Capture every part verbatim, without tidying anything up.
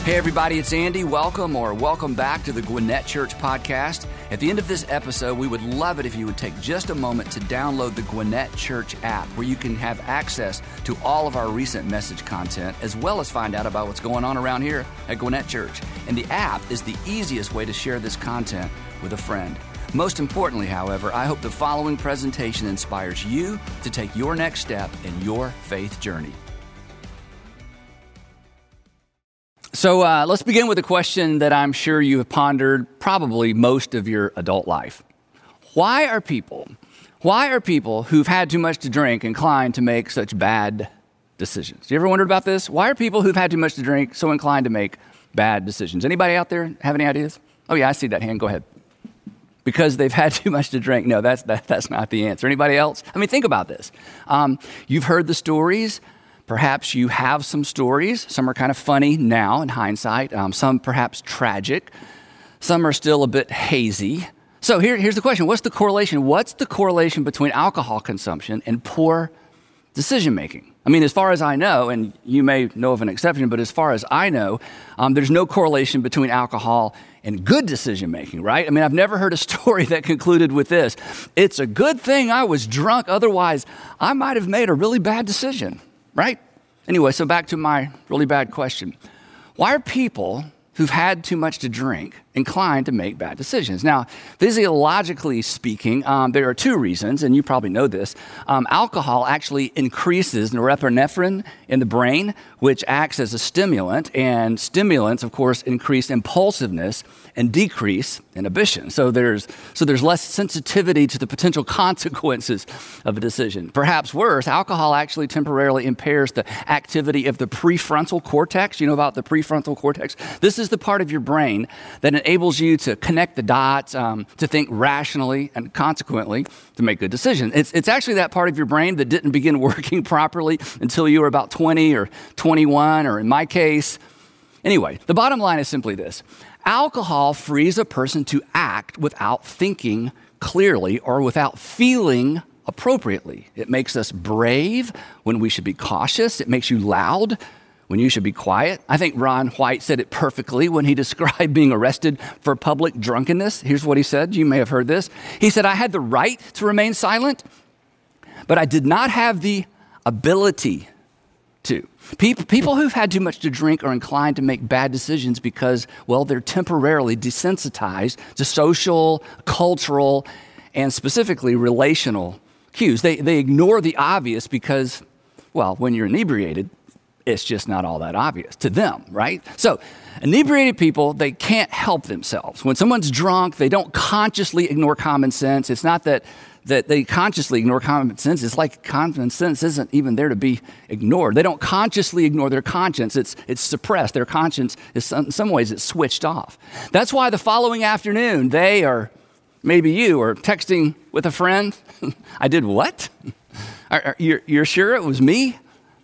Hey everybody, it's Andy. Welcome or welcome back to the Gwinnett Church Podcast. At the end of this episode, we would love it if you would take just a moment to download the Gwinnett Church app, where you can have access to all of our recent message content, as well as find out about what's going on around here at Gwinnett Church. And the app is the easiest way to share this content with a friend. Most importantly, however, I hope the following presentation inspires you to take your next step in your faith journey. So uh, let's begin with a question that I'm sure you have pondered probably most of your adult life. Why are people, why are people who've had too much to drink inclined to make such bad decisions? You ever wondered about this? Why are people who've had too much to drink so inclined to make bad decisions? Anybody out there have any ideas? Oh yeah, I see that hand. Go ahead. Because they've had too much to drink. No, that's that, that's not the answer. Anybody else? I mean, think about this. Um, you've heard the stories. Perhaps you have some stories. Some are kind of funny now in hindsight. Um, some perhaps tragic. Some are still a bit hazy. So here, here's the question. What's the correlation? What's the correlation between alcohol consumption and poor decision making? I mean, as far as I know, and you may know of an exception, but as far as I know, um, there's no correlation between alcohol and good decision making, right? I mean, I've never heard a story that concluded with this. It's a good thing I was drunk, otherwise I might have made a really bad decision. Right? Anyway, so back to my really bad question. Why are people who've had too much to drink inclined to make bad decisions? Now, physiologically speaking, um, there are two reasons, and you probably know this. Um, alcohol actually increases norepinephrine in the brain, which acts as a stimulant, and stimulants, of course, increase impulsiveness and decrease inhibition. So there's so there's less sensitivity to the potential consequences of a decision. Perhaps worse, alcohol actually temporarily impairs the activity of the prefrontal cortex. You know about the prefrontal cortex? This is the part of your brain that enables you to connect the dots, um, to think rationally, and consequently to make good decisions. It's, it's actually that part of your brain that didn't begin working properly until you were about twenty or twenty-one, or in my case. Anyway, the bottom line is simply this. Alcohol frees a person to act without thinking clearly or without feeling appropriately. It makes us brave when we should be cautious. It makes you loud when you should be quiet. I think Ron White said it perfectly when he described being arrested for public drunkenness. Here's what he said. You may have heard this. He said, "I had the right to remain silent, but I did not have the ability to." People, people who've had too much to drink are inclined to make bad decisions because, well, they're temporarily desensitized to social, cultural, and specifically relational cues. They, they ignore the obvious because, well, when you're inebriated, it's just not all that obvious to them, right? So inebriated people, they can't help themselves. When someone's drunk, they don't consciously ignore common sense. It's not that that they consciously ignore common sense. It's like common sense isn't even there to be ignored. They don't consciously ignore their conscience. It's it's suppressed. Their conscience is, in some ways, it's switched off. That's why the following afternoon, they or maybe you are texting with a friend. I did what? Are, are, you're, you're sure it was me?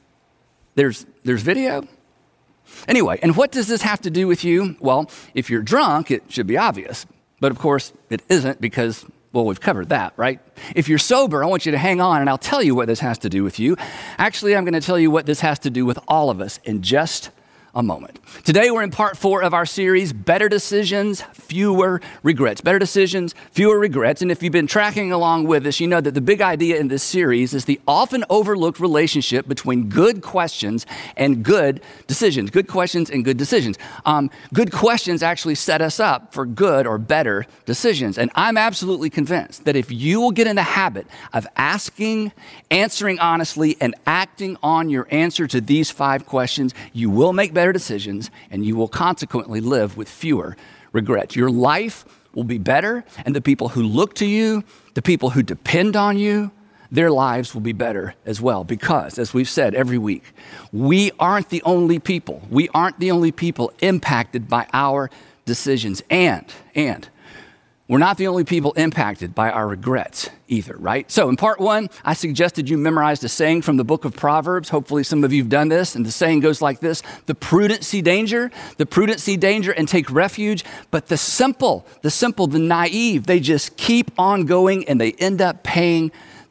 There's there's video? Anyway, and what does this have to do with you? Well, if you're drunk, it should be obvious. But of course, it isn't because, well, we've covered that, right? If you're sober, I want you to hang on and I'll tell you what this has to do with you. Actually, I'm going to tell you what this has to do with all of us in just a moment. Today, we're in part four of our series, Better Decisions, Fewer Regrets. Better Decisions, Fewer Regrets. And if you've been tracking along with us, you know that the big idea in this series is the often overlooked relationship between good questions and good decisions. Good questions and good decisions. Um, good questions actually set us up for good or better decisions. And I'm absolutely convinced that if you will get in the habit of asking, answering honestly, and acting on your answer to these five questions, you will make better decisions, and you will consequently live with fewer regrets. Your life will be better, and the people who look to you, the people who depend on you, their lives will be better as well. Because, as we've said every week, we aren't the only people. We aren't the only people impacted by our decisions. And, and, we're not the only people impacted by our regrets either, right? So in part one, I suggested you memorize a saying from the book of Proverbs. Hopefully some of you have done this. And the saying goes like this: the prudent see danger, the prudent see danger and take refuge. But the simple, the simple, the naive, they just keep on going and they end up paying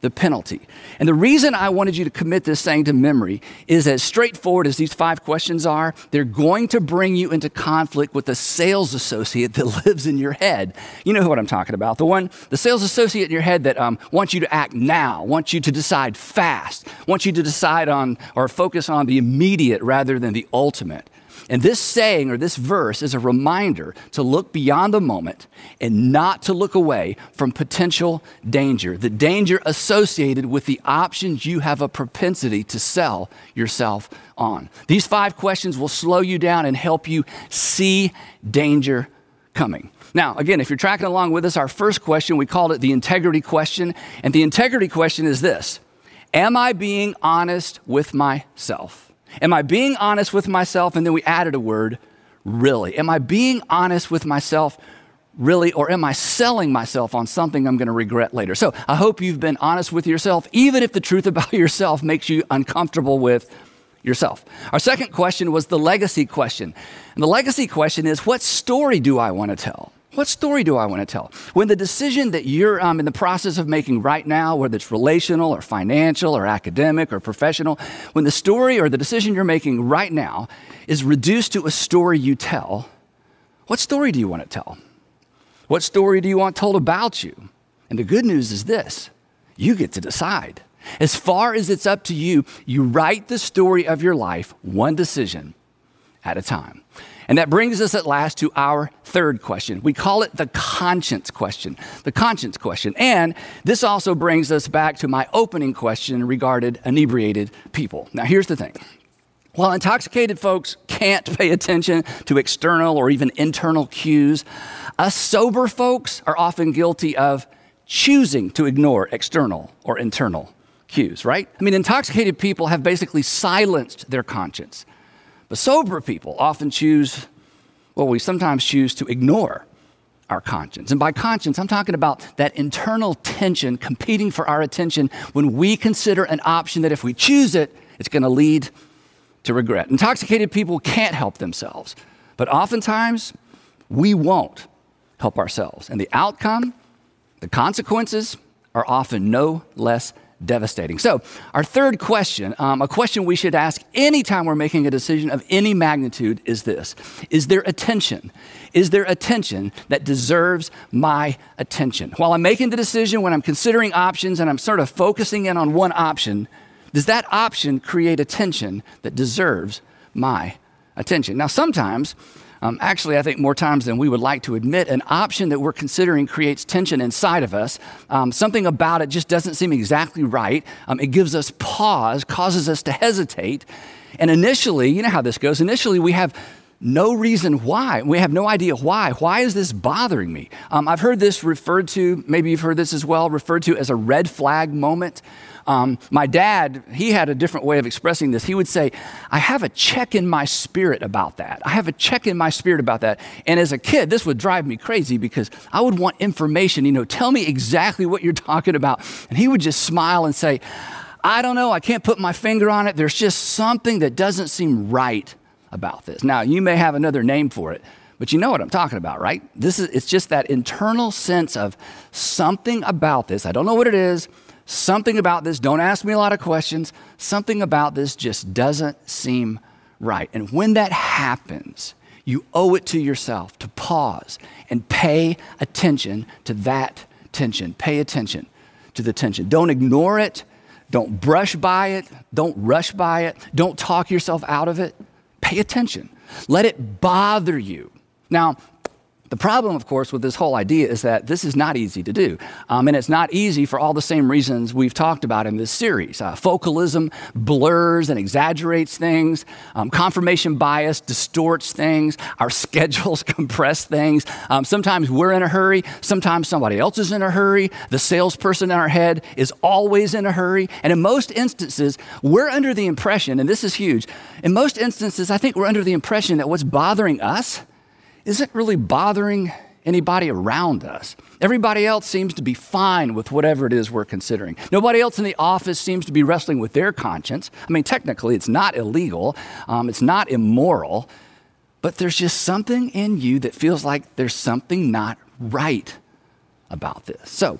the penalty. And the reason I wanted you to commit this saying to memory is as straightforward as these five questions are, they're going to bring you into conflict with the sales associate that lives in your head. You know what I'm talking about. The one, the sales associate in your head that um, wants you to act now, wants you to decide fast, wants you to decide on or focus on the immediate rather than the ultimate. And this saying or this verse is a reminder to look beyond the moment and not to look away from potential danger, the danger associated with the options you have a propensity to sell yourself on. These five questions will slow you down and help you see danger coming. Now, again, if you're tracking along with us, our first question, we called it the integrity question. And the integrity question is this: am I being honest with myself? Am I being honest with myself? And then we added a word, really. Am I being honest with myself, really? Or am I selling myself on something I'm going to regret later? So I hope you've been honest with yourself, even if the truth about yourself makes you uncomfortable with yourself. Our second question was the legacy question. And the legacy question is, what story do I want to tell? What story do I want to tell? When the decision that you're um, in the process of making right now, whether it's relational or financial or academic or professional, when the story or the decision you're making right now is reduced to a story you tell, what story do you want to tell? What story do you want told about you? And the good news is this: you get to decide. As far as it's up to you, you write the story of your life one decision at a time. And that brings us at last to our third question. We call it the conscience question, the conscience question. And this also brings us back to my opening question regarding inebriated people. Now, here's the thing. While intoxicated folks can't pay attention to external or even internal cues, us sober folks are often guilty of choosing to ignore external or internal cues, right? I mean, intoxicated people have basically silenced their conscience. But sober people often choose, well, we sometimes choose to ignore our conscience. And by conscience, I'm talking about that internal tension competing for our attention when we consider an option that if we choose it, it's going to lead to regret. Intoxicated people can't help themselves, but oftentimes we won't help ourselves. And the outcome, the consequences, are often no less devastating. So our third question, um, a question we should ask anytime we're making a decision of any magnitude is this: is there attention? Is there attention that deserves my attention? While I'm making the decision, when I'm considering options and I'm sort of focusing in on one option, does that option create attention that deserves my attention? Now, sometimes, Um, actually, I think more times than we would like to admit, an option that we're considering creates tension inside of us. Um, something about it just doesn't seem exactly right. Um, it gives us pause, causes us to hesitate. And initially, you know how this goes, initially we have no reason why. We have no idea why. Why is this bothering me? Um, I've heard this referred to, maybe you've heard this as well, referred to as a red flag moment. Um, my dad, he had a different way of expressing this. He would say, I have a check in my spirit about that. I have a check in my spirit about that. And as a kid, this would drive me crazy because I would want information, you know, tell me exactly what you're talking about. And he would just smile and say, I don't know, I can't put my finger on it. There's just something that doesn't seem right about this. Now, you may have another name for it, but you know what I'm talking about, right? This is, it's just that internal sense of something about this. I don't know what it is. Something about this, don't ask me a lot of questions, something about this just doesn't seem right. And when that happens, you owe it to yourself to pause and pay attention to that tension. Pay attention to the tension. Don't ignore it. Don't brush by it. Don't rush by it. Don't talk yourself out of it. Pay attention. Let it bother you. Now, the problem, of course, with this whole idea is that this is not easy to do. Um, and it's not easy for all the same reasons we've talked about in this series. Uh, focalism blurs and exaggerates things. Um, confirmation bias distorts things. Our schedules compress things. Um, sometimes we're in a hurry. Sometimes somebody else is in a hurry. The salesperson in our head is always in a hurry. And in most instances, we're under the impression, and this is huge, in most instances, I think we're under the impression that what's bothering us isn't really bothering anybody around us. Everybody else seems to be fine with whatever it is we're considering. Nobody else in the office seems to be wrestling with their conscience. I mean, technically, it's not illegal. Um, it's not immoral. But there's just something in you that feels like there's something not right about this. So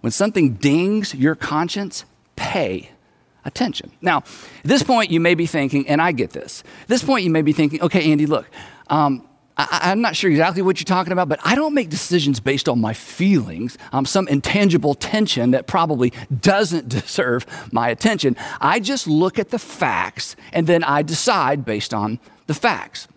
when something dings your conscience, pay attention. Now, at this point, you may be thinking, and I get this, at this point, you may be thinking, okay, Andy, look, um, I, I'm not sure exactly what you're talking about, but I don't make decisions based on my feelings, um, some intangible tension that probably doesn't deserve my attention. I just look at the facts, and then I decide based on the facts.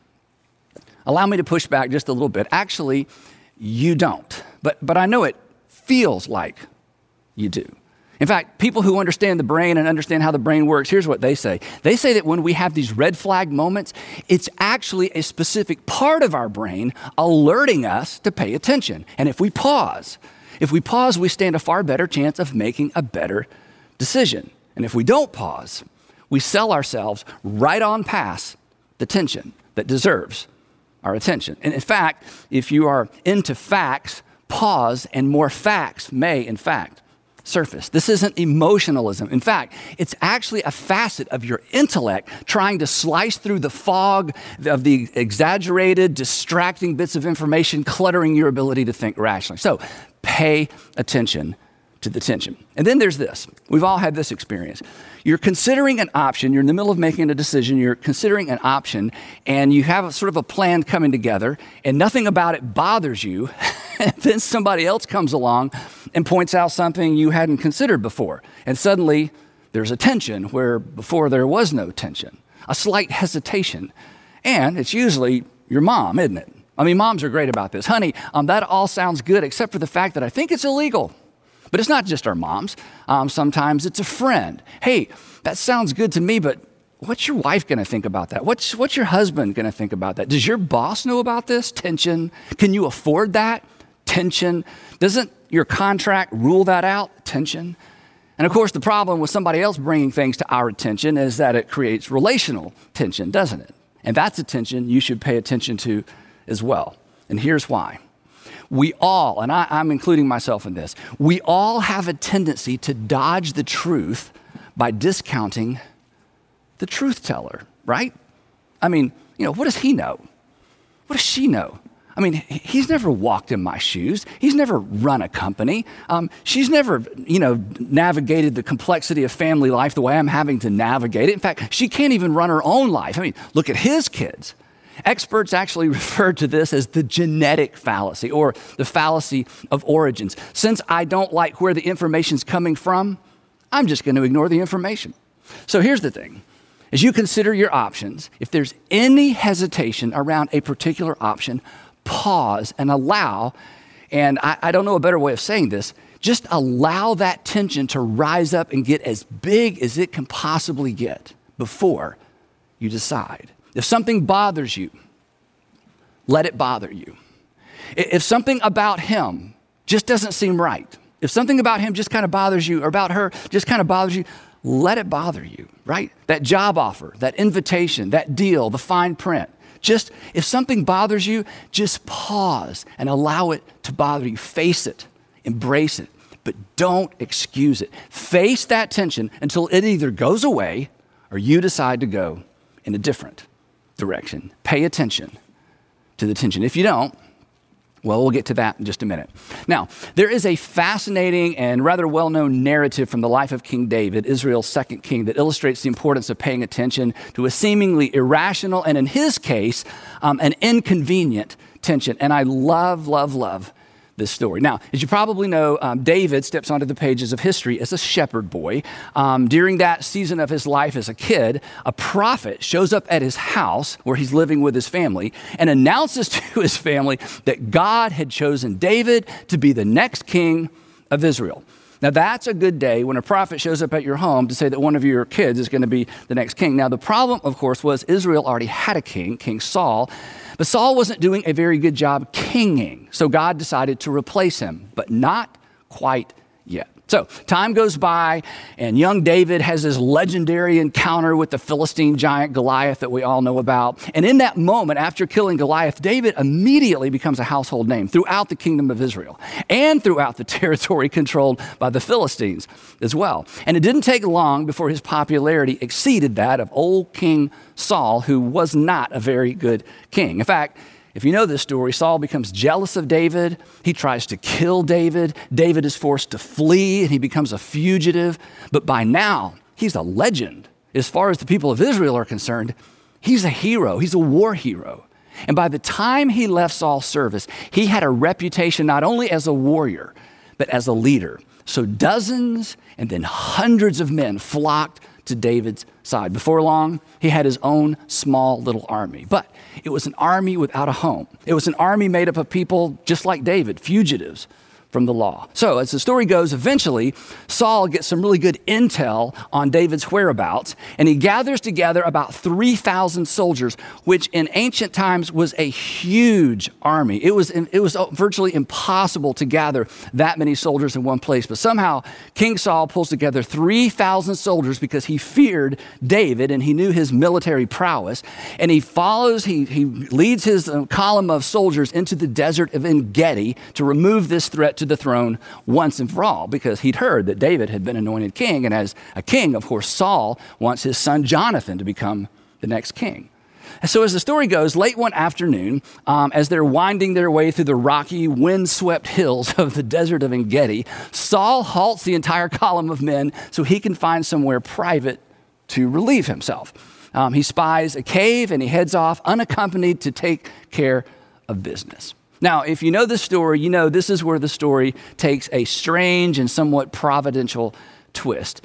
Allow me to push back just a little bit. Actually, you don't, but, but I know it feels like you do. In fact, people who understand the brain and understand how the brain works, here's what they say. They say that when we have these red flag moments, it's actually a specific part of our brain alerting us to pay attention. And if we pause, if we pause, we stand a far better chance of making a better decision. And if we don't pause, we sell ourselves right on past the tension that deserves our attention. And in fact, if you are into facts, pause and more facts may, in fact, surface. This isn't emotionalism. In fact, it's actually a facet of your intellect trying to slice through the fog of the exaggerated, distracting bits of information, cluttering your ability to think rationally. So pay attention to the tension. And then there's this. We've all had this experience. You're considering an option. You're in the middle of making a decision. You're considering an option, and you have a sort of a plan coming together, and nothing about it bothers you. And then somebody else comes along and points out something you hadn't considered before. And suddenly there's a tension where before there was no tension, a slight hesitation. And it's usually your mom, isn't it? I mean, moms are great about this. Honey, um, that all sounds good except for the fact that I think it's illegal. But it's not just our moms. Um, sometimes it's a friend. Hey, that sounds good to me, but what's your wife going to think about that? What's, what's your husband going to think about that? Does your boss know about this? Tension. Can you afford that? Tension. Doesn't your contract rule that out? Tension. And of course, the problem with somebody else bringing things to our attention is that it creates relational tension, doesn't it? And that's a tension you should pay attention to as well. And here's why. We all, and I, I'm including myself in this, we all have a tendency to dodge the truth by discounting the truth teller, right? I mean, you know, what does he know? What does she know? I mean, he's never walked in my shoes. He's never run a company. Um, she's never, you know, navigated the complexity of family life the way I'm having to navigate it. In fact, she can't even run her own life. I mean, look at his kids. Experts actually refer to this as the genetic fallacy or the fallacy of origins. Since I don't like where the information's coming from, I'm just going to ignore the information. So here's the thing. As you consider your options, if there's any hesitation around a particular option, pause and allow, and I, I don't know a better way of saying this, just allow that tension to rise up and get as big as it can possibly get before you decide. If something bothers you, let it bother you. If something about him just doesn't seem right, if something about him just kind of bothers you or about her just kind of bothers you, let it bother you, right? That job offer, that invitation, that deal, the fine print. Just, if something bothers you, just pause and allow it to bother you. Face it, embrace it, but don't excuse it. Face that tension until it either goes away or you decide to go in a different direction. Pay attention to the tension. If you don't, well, we'll get to that in just a minute. Now, there is a fascinating and rather well-known narrative from the life of King David, Israel's second king, that illustrates the importance of paying attention to a seemingly irrational and, in his case, um, an inconvenient tension. And I love, love, love this story. Now, as you probably know, um, David steps onto the pages of history as a shepherd boy. Um, during that season of his life as a kid, a prophet shows up at his house where he's living with his family and announces to his family that God had chosen David to be the next king of Israel. Now, that's a good day when a prophet shows up at your home to say that one of your kids is going to be the next king. Now, the problem, of course, was Israel already had a king, King Saul, but Saul wasn't doing a very good job kinging. So God decided to replace him, but not quite yet. So time goes by, and young David has his legendary encounter with the Philistine giant Goliath that we all know about. And in that moment, after killing Goliath, David immediately becomes a household name throughout the kingdom of Israel and throughout the territory controlled by the Philistines as well. And it didn't take long before his popularity exceeded that of old King Saul, who was not a very good king. In fact, If you know this story, Saul becomes jealous of David. He tries to kill David. David is forced to flee and he becomes a fugitive. But by now, he's a legend. As far as the people of Israel are concerned, he's a hero. He's a war hero. And by the time he left Saul's service, he had a reputation not only as a warrior, but as a leader. So dozens and then hundreds of men flocked to David's side. Before long, he had his own small little army. But it was an army without a home. It was an army made up of people just like David, fugitives from the law. So as the story goes, eventually Saul gets some really good intel on David's whereabouts, and he gathers together about three thousand soldiers, which in ancient times was a huge army. It was, it was virtually impossible to gather that many soldiers in one place, but somehow King Saul pulls together three thousand soldiers because he feared David and he knew his military prowess, and he follows, he, he leads his uh, column of soldiers into the desert of En-Gedi to remove this threat to the throne once and for all, because he'd heard that David had been anointed king, and as a king, of course, Saul wants his son Jonathan to become the next king. And so as the story goes, late one afternoon, um, as they're winding their way through the rocky, wind-swept hills of the desert of En-Gedi, Saul halts the entire column of men so he can find somewhere private to relieve himself. Um, he spies a cave and he heads off unaccompanied to take care of business. Now, if you know this story, you know this is where the story takes a strange and somewhat providential twist.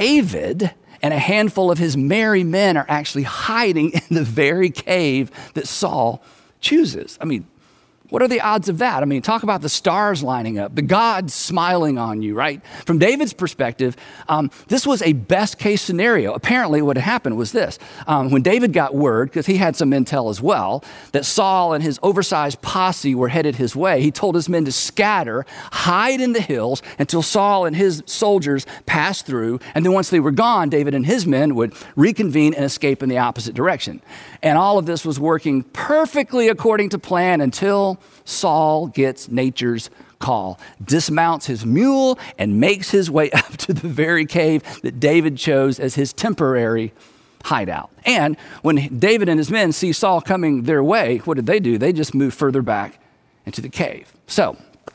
David and a handful of his merry men are actually hiding in the very cave that Saul chooses. I mean, what are the odds of that? I mean, talk about the stars lining up, the gods smiling on you, right? From David's perspective, um, this was a best case scenario. Apparently what had happened was this. Um, when David got word, because he had some intel as well, that Saul and his oversized posse were headed his way, he told his men to scatter, hide in the hills until Saul and his soldiers passed through. And then once they were gone, David and his men would reconvene and escape in the opposite direction. And all of this was working perfectly according to plan until Saul gets nature's call, dismounts his mule, and makes his way up to the very cave that David chose as his temporary hideout. And when David and his men see Saul coming their way, what did they do? They just moved further back into the cave. So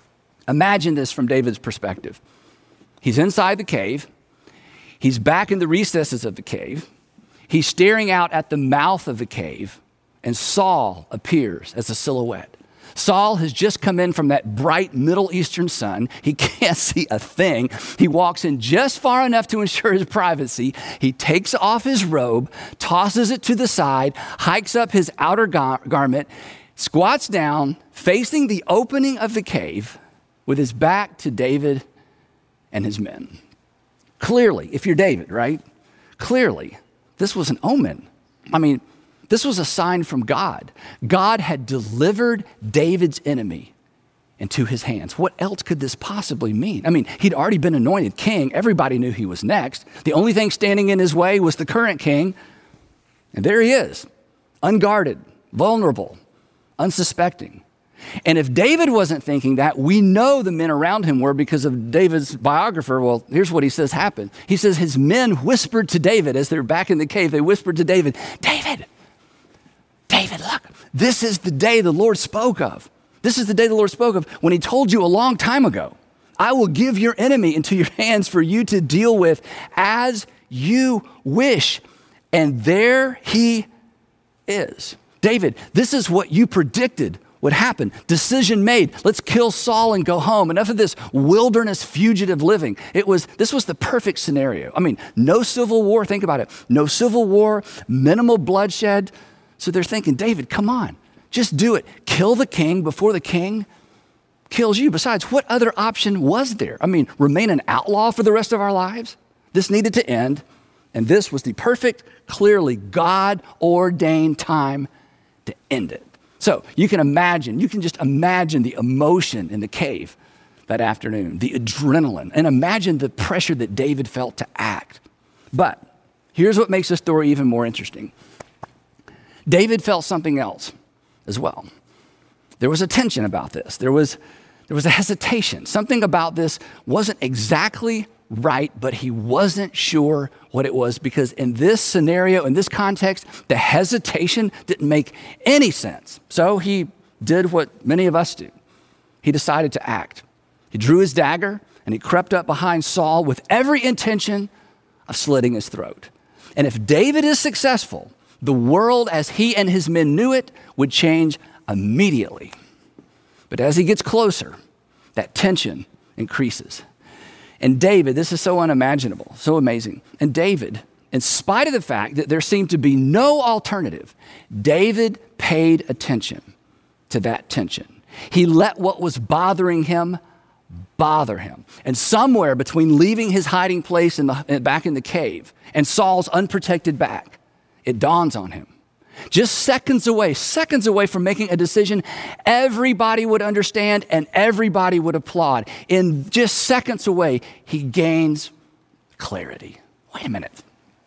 imagine this from David's perspective. He's inside the cave. He's back in the recesses of the cave. He's staring out at the mouth of the cave, and Saul appears as a silhouette. Saul has just come in from that bright Middle Eastern sun. He can't see a thing. He walks in just far enough to ensure his privacy. He takes off his robe, tosses it to the side, hikes up his outer gar- garment, squats down, facing the opening of the cave with his back to David and his men. Clearly, if you're David, right? Clearly, this was an omen. I mean, this was a sign from God. God had delivered David's enemy into his hands. What else could this possibly mean? I mean, he'd already been anointed king. Everybody knew he was next. The only thing standing in his way was the current king. And there he is, unguarded, vulnerable, unsuspecting. And if David wasn't thinking that, we know the men around him were, because of David's biographer. Well, here's what he says happened. He says his men whispered to David as they're back in the cave. They whispered to David, David, David, look, this is the day the Lord spoke of. This is the day the Lord spoke of when he told you a long time ago, I will give your enemy into your hands for you to deal with as you wish. And there he is. David, this is what you predicted would happen. Decision made. Let's kill Saul and go home. Enough of this wilderness fugitive living. It was, this was the perfect scenario. I mean, no civil war. Think about it. No civil war, minimal bloodshed. So they're thinking, David, come on, just do it. Kill the king before the king kills you. Besides, what other option was there? I mean, remain an outlaw for the rest of our lives? This needed to end. And this was the perfect, clearly God-ordained time to end it. So you can imagine, you can just imagine the emotion in the cave that afternoon, the adrenaline, and imagine the pressure that David felt to act. But here's what makes the story even more interesting. David felt something else as well. There was a tension about this. There was, there was a hesitation. Something about this wasn't exactly right, but he wasn't sure what it was, because in this scenario, in this context, the hesitation didn't make any sense. So he did what many of us do. He decided to act. He drew his dagger and he crept up behind Saul with every intention of slitting his throat. And if David is successful, the world as he and his men knew it would change immediately. But as he gets closer, that tension increases. And David, this is so unimaginable, so amazing. And David, in spite of the fact that there seemed to be no alternative, David paid attention to that tension. He let what was bothering him bother him. And somewhere between leaving his hiding place in the, back in the cave and Saul's unprotected back, it dawns on him. Just seconds away, seconds away from making a decision everybody would understand and everybody would applaud. In just seconds away, he gains clarity. Wait a minute.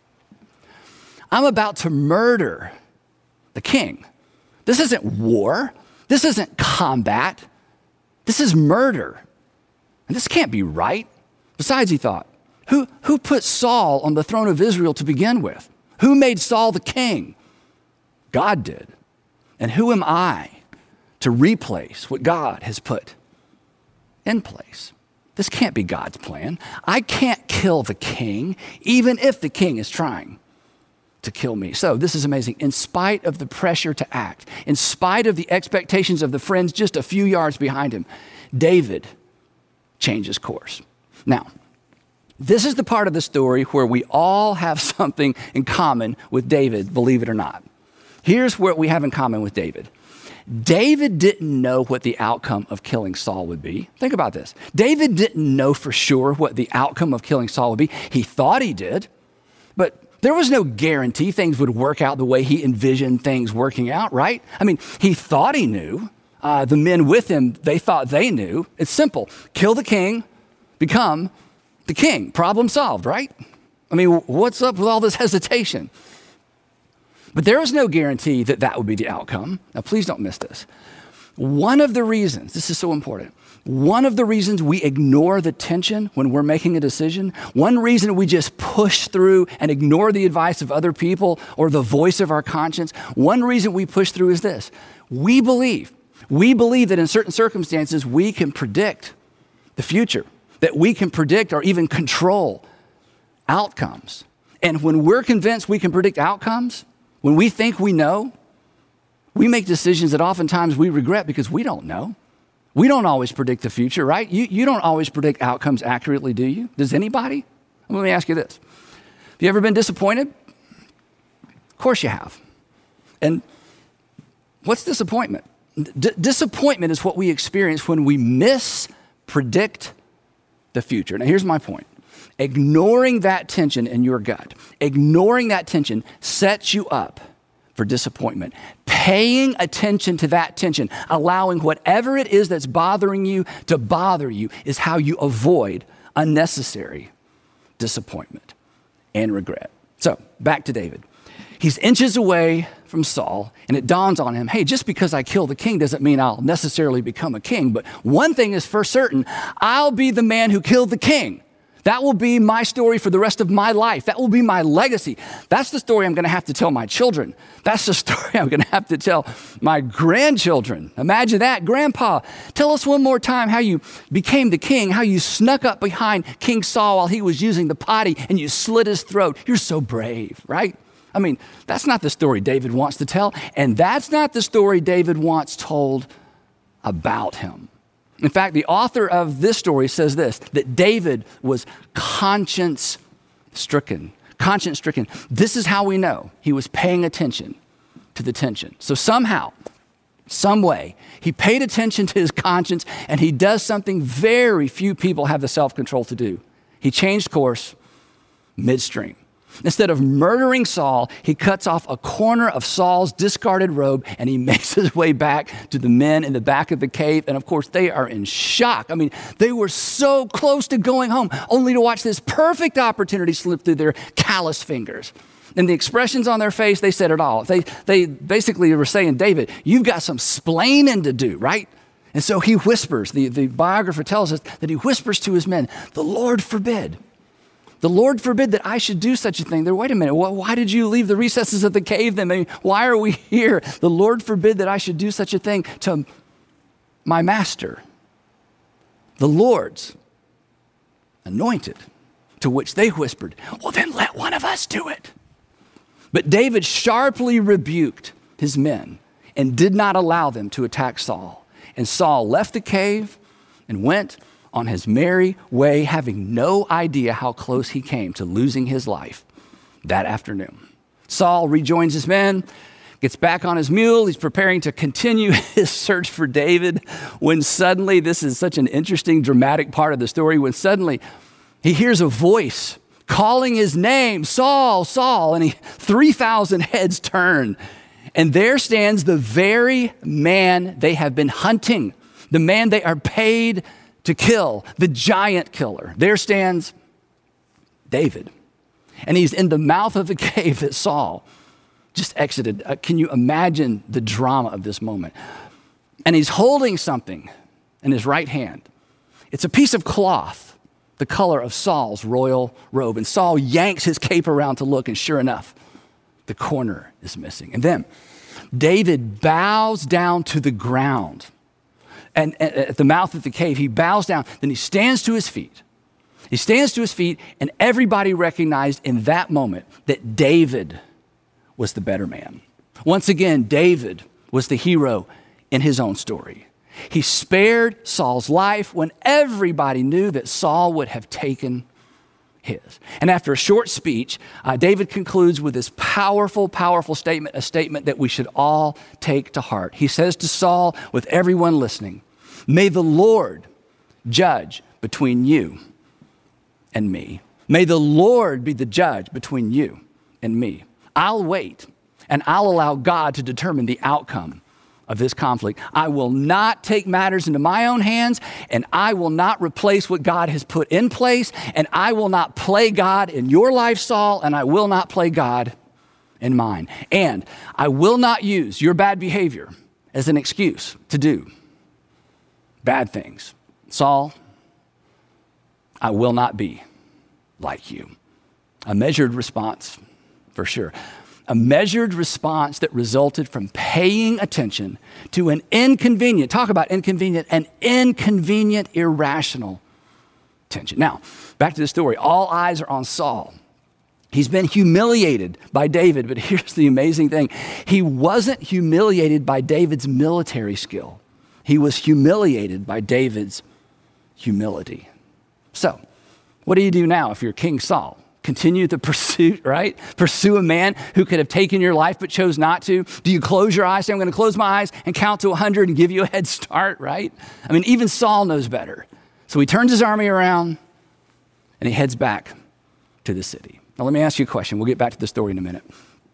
I'm about to murder the king. This isn't war. This isn't combat. This is murder. And this can't be right. Besides, he thought, who, who put Saul on the throne of Israel to begin with? Who made Saul the king? God did. And who am I to replace what God has put in place? This can't be God's plan. I can't kill the king, even if the king is trying to kill me. So this is amazing. In spite of the pressure to act, in spite of the expectations of the friends just a few yards behind him, David changes course. Now, this is the part of the story where we all have something in common with David, believe it or not. Here's what we have in common with David. David didn't know what the outcome of killing Saul would be. Think about this. David didn't know for sure what the outcome of killing Saul would be. He thought he did, but there was no guarantee things would work out the way he envisioned things working out, right? I mean, he thought he knew. Uh, the men with him, they thought they knew. It's simple. Kill the king, become the king. Problem solved, right? I mean, what's up with all this hesitation? But there was no guarantee that that would be the outcome. Now, please don't miss this. One of the reasons, this is so important, one of the reasons we ignore the tension when we're making a decision, one reason we just push through and ignore the advice of other people or the voice of our conscience, one reason we push through is this. We believe, we believe that in certain circumstances we can predict the future, that we can predict or even control outcomes. And when we're convinced we can predict outcomes, when we think we know, we make decisions that oftentimes we regret because we don't know. We don't always predict the future, right? You, you don't always predict outcomes accurately, do you? Does anybody? Let me ask you this. Have you ever been disappointed? Of course you have. And what's disappointment? D- disappointment is what we experience when we mispredict the future. Now, here's my point. Ignoring that tension in your gut, ignoring that tension sets you up for disappointment. Paying attention to that tension, allowing whatever it is that's bothering you to bother you is how you avoid unnecessary disappointment and regret. So, back to David. He's inches away from Saul, and it dawns on him, hey, just because I kill the king doesn't mean I'll necessarily become a king, but one thing is for certain, I'll be the man who killed the king. That will be my story for the rest of my life. That will be my legacy. That's the story I'm going to have to tell my children. That's the story I'm going to have to tell my grandchildren. Imagine that. Grandpa, tell us one more time how you became the king, how you snuck up behind King Saul while he was using the potty and you slit his throat. You're so brave, right? I mean, that's not the story David wants to tell, and that's not the story David wants told about him. In fact, the author of this story says this, that David was conscience-stricken. Conscience-stricken. This is how we know he was paying attention to the tension. So somehow, some way, he paid attention to his conscience, and he does something very few people have the self-control to do. He changed course midstream. Instead of murdering Saul, he cuts off a corner of Saul's discarded robe and he makes his way back to the men in the back of the cave. And of course, they are in shock. I mean, they were so close to going home, only to watch this perfect opportunity slip through their callous fingers. And the expressions on their face, they said it all. They, they basically were saying, David, you've got some splaining to do, right? And so he whispers, the, the biographer tells us that he whispers to his men, the Lord forbid. The Lord forbid that I should do such a thing. There, wait a minute, why did you leave the recesses of the cave then? I mean, why are we here? The Lord forbid that I should do such a thing to my master, the Lord's anointed, to which they whispered, well, then let one of us do it. But David sharply rebuked his men and did not allow them to attack Saul. And Saul left the cave and went on his merry way, having no idea how close he came to losing his life that afternoon. Saul rejoins his men, gets back on his mule. He's preparing to continue his search for David when suddenly, this is such an interesting, dramatic part of the story, when suddenly he hears a voice calling his name, Saul, Saul, and he, three thousand heads turn. And there stands the very man they have been hunting, the man they are paid to kill, the giant killer. There stands David. And he's in the mouth of the cave that Saul just exited. Uh, can you imagine the drama of this moment? And he's holding something in his right hand. It's a piece of cloth, the color of Saul's royal robe. And Saul yanks his cape around to look, and sure enough, the corner is missing. And then David bows down to the ground. And at the mouth of the cave, he bows down, then he stands to his feet. He stands to his feet, and everybody recognized in that moment that David was the better man. Once again, David was the hero in his own story. He spared Saul's life when everybody knew that Saul would have taken his. And after a short speech, uh, David concludes with this powerful, powerful statement, a statement that we should all take to heart. He says to Saul, with everyone listening, may the Lord judge between you and me. May the Lord be the judge between you and me. I'll wait, and I'll allow God to determine the outcome of this conflict. I will not take matters into my own hands, and I will not replace what God has put in place, and I will not play God in your life, Saul, and I will not play God in mine. And I will not use your bad behavior as an excuse to do bad things. Saul, I will not be like you. A measured response, for sure. A measured response that resulted from paying attention to an inconvenient, talk about inconvenient, an inconvenient, irrational tension. Now, back to the story. All eyes are on Saul. He's been humiliated by David, but here's the amazing thing. He wasn't humiliated by David's military skill. He was humiliated by David's humility. So, what do you do now if you're King Saul? Continue the pursuit, right? Pursue a man who could have taken your life but chose not to. Do you close your eyes, say, I'm going to close my eyes and count to one hundred and give you a head start, right? I mean, even Saul knows better. So he turns his army around and he heads back to the city. Now, let me ask you a question. We'll get back to the story in a minute.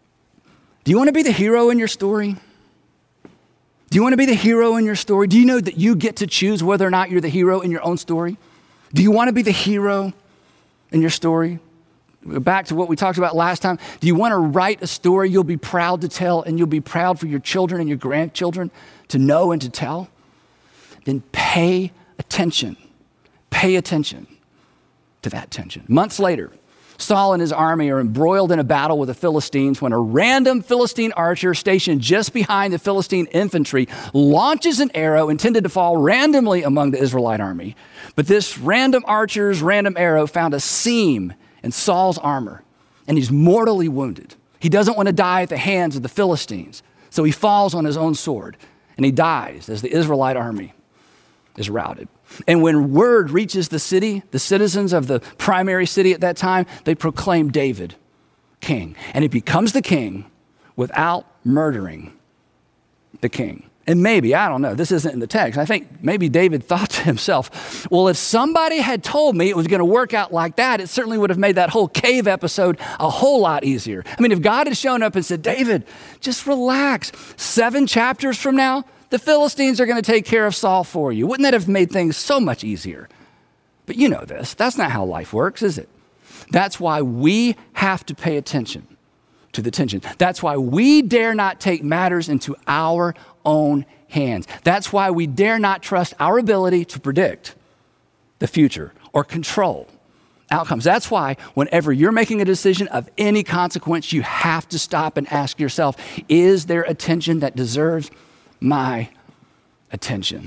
Do you want to be the hero in your story? Do you want to be the hero in your story? Do you know that you get to choose whether or not you're the hero in your own story? Do you want to be the hero in your story? Back to what we talked about last time. Do you want to write a story you'll be proud to tell, and you'll be proud for your children and your grandchildren to know and to tell? Then pay attention. Pay attention to that tension. Months later, Saul and his army are embroiled in a battle with the Philistines when a random Philistine archer stationed just behind the Philistine infantry launches an arrow intended to fall randomly among the Israelite army. But this random archer's random arrow found a seam in Saul's armor, and he's mortally wounded. He doesn't want to die at the hands of the Philistines, so he falls on his own sword, and he dies as the Israelite army is routed. And when word reaches the city, the citizens of the primary city at that time, they proclaim David king. And he becomes the king without murdering the king. And maybe, I don't know, this isn't in the text. I think maybe David thought to himself, well, if somebody had told me it was going to work out like that, it certainly would have made that whole cave episode a whole lot easier. I mean, if God had shown up and said, David, just relax. Seven chapters from now, the Philistines are going to take care of Saul for you. Wouldn't that have made things so much easier? But you know this. That's not how life works, is it? That's why we have to pay attention to the tension. That's why we dare not take matters into our own hands. That's why we dare not trust our ability to predict the future or control outcomes. That's why whenever you're making a decision of any consequence, you have to stop and ask yourself, is there attention that deserves my attention?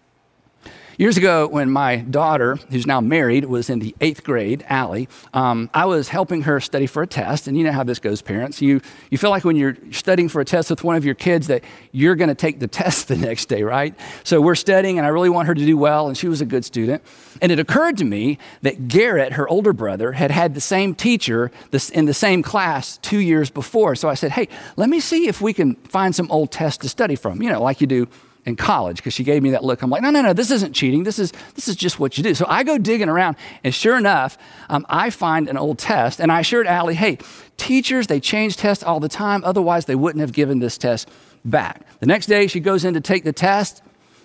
Years ago, when my daughter, who's now married, was in the eighth grade, Allie, um, I was helping her study for a test. And you know how this goes, parents. You, you feel like when you're studying for a test with one of your kids that you're going to take the test the next day, right? So we're studying, and I really want her to do well, and she was a good student. And it occurred to me that Garrett, her older brother, had had the same teacher this, in the same class two years before. So I said, hey, let me see if we can find some old tests to study from, you know, like you do in college, because she gave me that look. I'm like, no, no, no, this isn't cheating. This is this is just what you do. So I go digging around, and sure enough, um, I find an old test, and I assured Allie, hey, teachers, they change tests all the time. Otherwise, they wouldn't have given this test back. The next day, she goes in to take the test,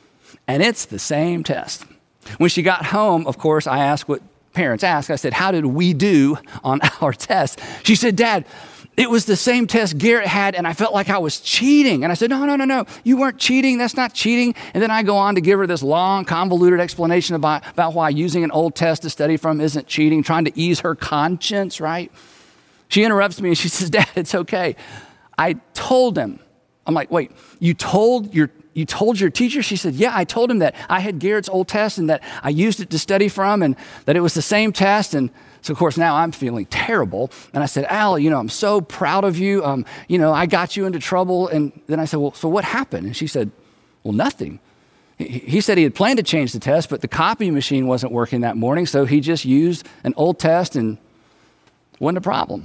and it's the same test. When she got home, of course, I asked what parents ask. I said, how did we do on our test? She said, Dad, it was the same test Garrett had, and I felt like I was cheating. And I said, no, no, no, no, you weren't cheating. That's not cheating. And then I go on to give her this long, convoluted explanation about, about why using an old test to study from isn't cheating, trying to ease her conscience, right? She interrupts me, and she says, Dad, it's okay. I told him. I'm like, wait, you told your you told your teacher? She said, yeah, I told him that I had Garrett's old test and that I used it to study from and that it was the same test. And so, of course, now I'm feeling terrible. And I said, Allie, you know, I'm so proud of you. Um, you know, I got you into trouble. And then I said, well, so what happened? And she said, well, nothing. He, he said he had planned to change the test, but the copy machine wasn't working that morning. So he just used an old test and wasn't a problem.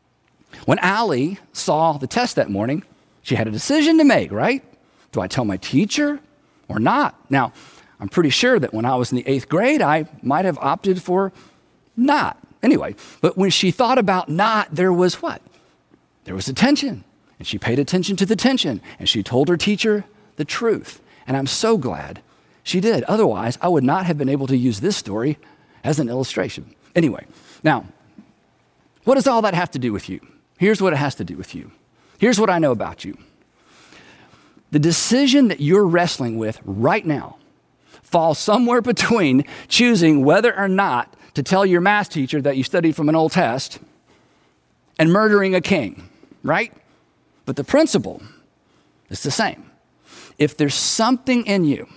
When Allie saw the test that morning, she had a decision to make, right? Do I tell my teacher or not? Now, I'm pretty sure that when I was in the eighth grade, I might have opted for not. Anyway, but when she thought about not, there was what? There was attention. And she paid attention to the tension. And she told her teacher the truth. And I'm so glad she did. Otherwise, I would not have been able to use this story as an illustration. Anyway, now, what does all that have to do with you? Here's what it has to do with you. Here's what I know about you. The decision that you're wrestling with right now falls somewhere between choosing whether or not to tell your math teacher that you studied from an old test and murdering a king, right? But the principle is the same. If there's something in you,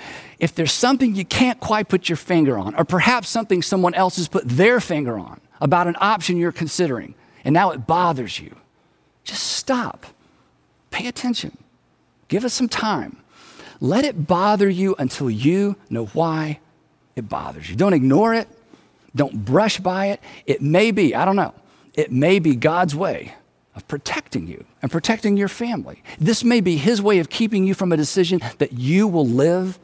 if there's something you can't quite put your finger on, or perhaps something someone else has put their finger on about an option you're considering, and now it bothers you, just stop. Pay attention. Give us some time. Let it bother you until you know why it bothers you. Don't ignore it. Don't brush by it. It may be, I don't know, it may be God's way of protecting you and protecting your family. This may be his way of keeping you from a decision that you will live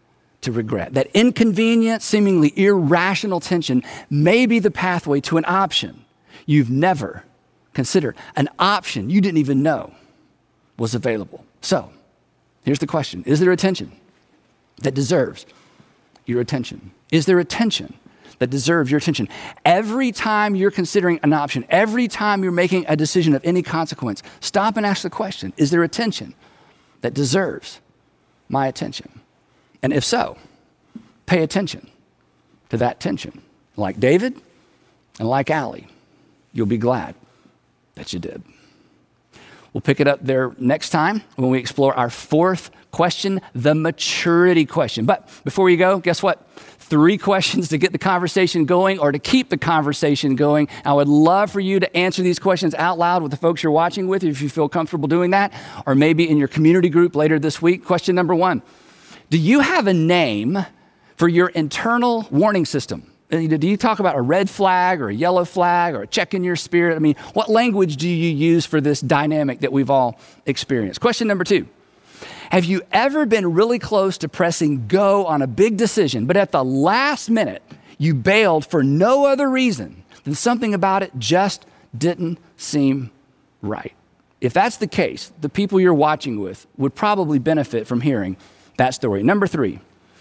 to regret. That inconvenient, seemingly irrational tension may be the pathway to an option you've never considered, an option you didn't even know was available. So, here's the question. Is there attention that deserves your attention? Is there attention that deserves your attention? Every time you're considering an option, every time you're making a decision of any consequence, stop and ask the question, is there attention that deserves my attention? And if so, pay attention to that tension. Like David and like Allie, you'll be glad that you did. We'll pick it up there next time when we explore our fourth question, the maturity question. But before you go, guess what? Three questions to get the conversation going or to keep the conversation going. I would love for you to answer these questions out loud with the folks you're watching with, if you feel comfortable doing that, or maybe in your community group later this week. Question number one, do you have a name for your internal warning system? Do you talk about a red flag or a yellow flag or a check in your spirit? I mean, what language do you use for this dynamic that we've all experienced? Question number two, have you ever been really close to pressing go on a big decision, but at the last minute, you bailed for no other reason than something about it just didn't seem right? If that's the case, the people you're watching with would probably benefit from hearing that story. Number three,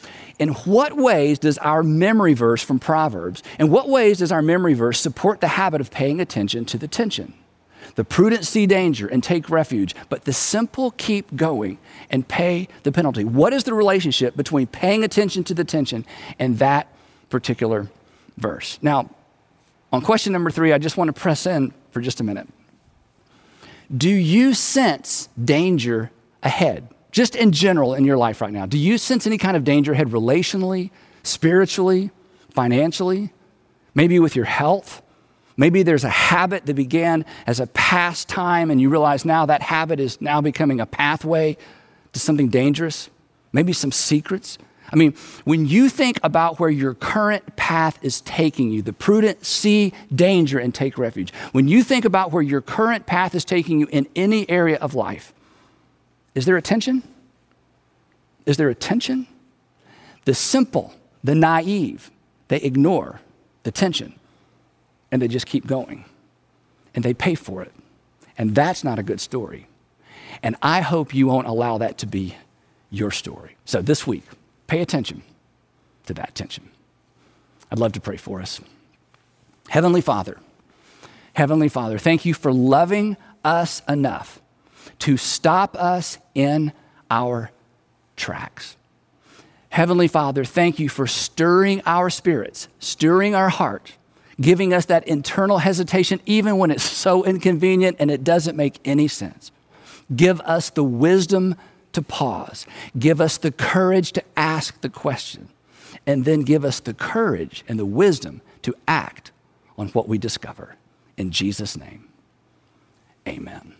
in what ways does our memory verse from Proverbs, in what ways does our memory verse support the habit of paying attention to the tension? The prudent see danger and take refuge, but the simple keep going and pay the penalty. What is the relationship between paying attention to the tension and that particular verse? Now, On question number three, I just want to press in for just a minute. Do you sense danger ahead? Just in general in your life right now. Do you sense any kind of danger ahead relationally, spiritually, financially? Maybe with your health? Maybe there's a habit that began as a pastime and you realize now that habit is now becoming a pathway to something dangerous. Maybe some secrets. I mean, when you think about where your current path is taking you, the prudent see danger and take refuge. When you think about where your current path is taking you in any area of life, is there a tension? Is there a tension? The simple, the naive, they ignore the tension and they just keep going and they pay for it. And that's not a good story. And I hope you won't allow that to be your story. So this week, pay attention to that tension. I'd love to pray for us. Heavenly Father, Heavenly Father, thank you for loving us enough to stop us in our tracks. Heavenly Father, thank you for stirring our spirits, stirring our heart, giving us that internal hesitation even when it's so inconvenient and it doesn't make any sense. Give us the wisdom to pause. Give us the courage to ask the question. And then give us the courage and the wisdom to act on what we discover. In Jesus' name, amen.